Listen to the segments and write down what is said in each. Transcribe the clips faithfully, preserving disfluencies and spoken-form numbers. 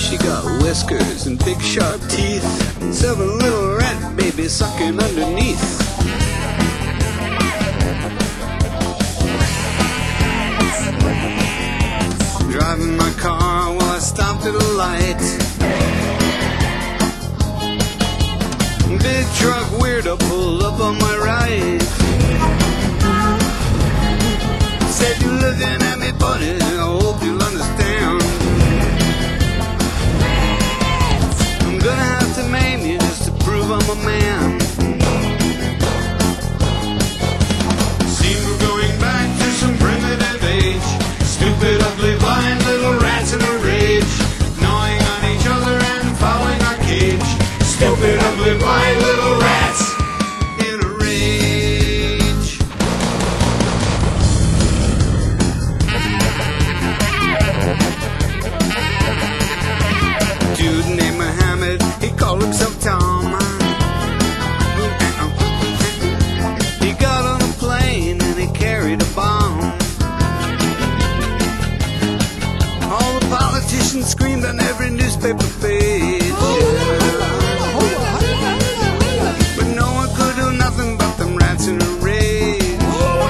She got whiskers and big sharp teeth, seven little rat babies sucking underneath. Driving my car while I stopped at a light. Big truck weirdo pulled up on my right. Said, "You looking at me funny, I hope you'll understand. I'm gonna have to maim you just to prove I'm a man." See, we're going back to some primitive age. Stupid, ugly, blind little rats in a rage, gnawing on each other and fouling our cage. Stupid, ugly, blind little rats in a rage. Dude named Muhammad, he called himself Tom. He got on a plane and he carried a bomb. All the politicians screamed on every newspaper page. But no one could do nothing but them rats in a rage.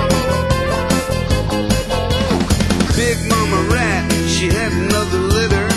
Big Mama Rat, she had another litter.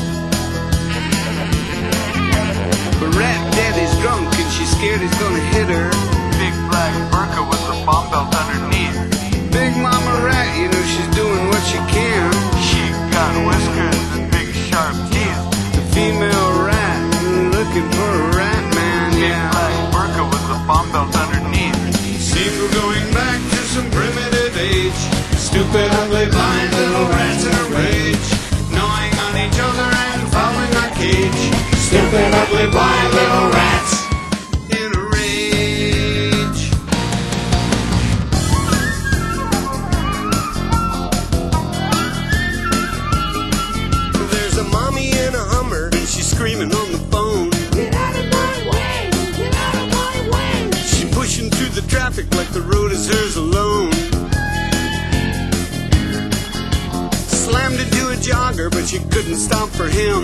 But Rat Daddy's drunk and she's scared he's gonna hit her. Big black burqa with the bomb belt underneath. Big Mama Rat, you know she's doing what she can. She got whiskers and big sharp teeth. The female rat looking for a rat man, Big yeah. black burqa with the bomb belt underneath. See, we're going back to some primitive age. Stupid, ugly, blind little rats in a rage, gnawing on each other and fouling our cage. Stupid, ugly, blind little rats in a rage. There's a mommy in a Hummer and she's screaming on the phone. Get out of my way! Get out of my way! She's pushing through the traffic like the road is hers alone. Slammed into a jogger, but she couldn't stop for him.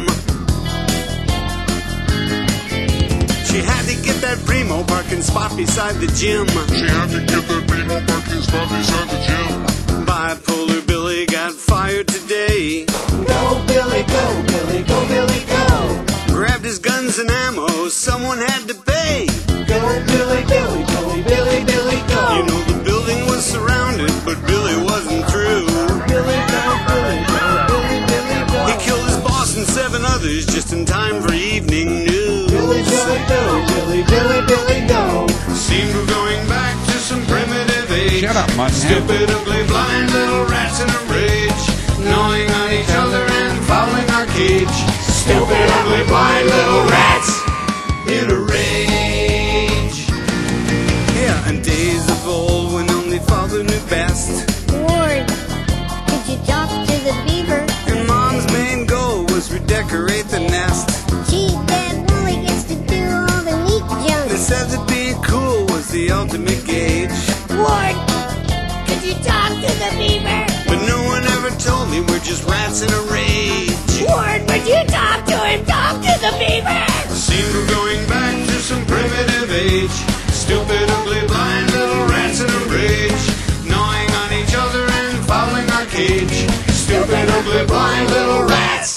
She had to get that primo parking spot beside the gym. She had to get that primo parking spot beside the gym. Bipolar Billy got fired today. Go, Billy, go, Billy, go, Billy, go! Grabbed his guns and ammo, someone had to pay. Go, Billy, Billy, Billy, Billy, Billy, go! You know the building was surrounded, but Billy wasn't through. Billy, go, Billy, go, Billy, Billy, go! He killed his boss and seven others just in time for evening news. Billy, Billy, go, Billy, Billy, Billy, go! Seem we're going back to some primitive age. Shut up, Mutton. Stupid, ugly, blind little rats in a rage, gnawing on each other and fouling our cage. Stupid, ugly, blind little rats in a rage. Yeah, in days of old when only father knew best, Ward, could you talk to the beaver? and mom's main goal was redecorate the nest. Gee, Dad Wooly gets to do all the neat junk. They said that being cool was the ultimate gauge, Ward, could you talk to the beaver? but no one ever told me we're just rats in a rage. Ward, would you talk to him? Talk to the beaver! Seem we're going back to some primitive age. Stupid, ugly, blind little rats in a rage, gnawing on each other and fouling our cage. Stupid, ugly, blind little rats.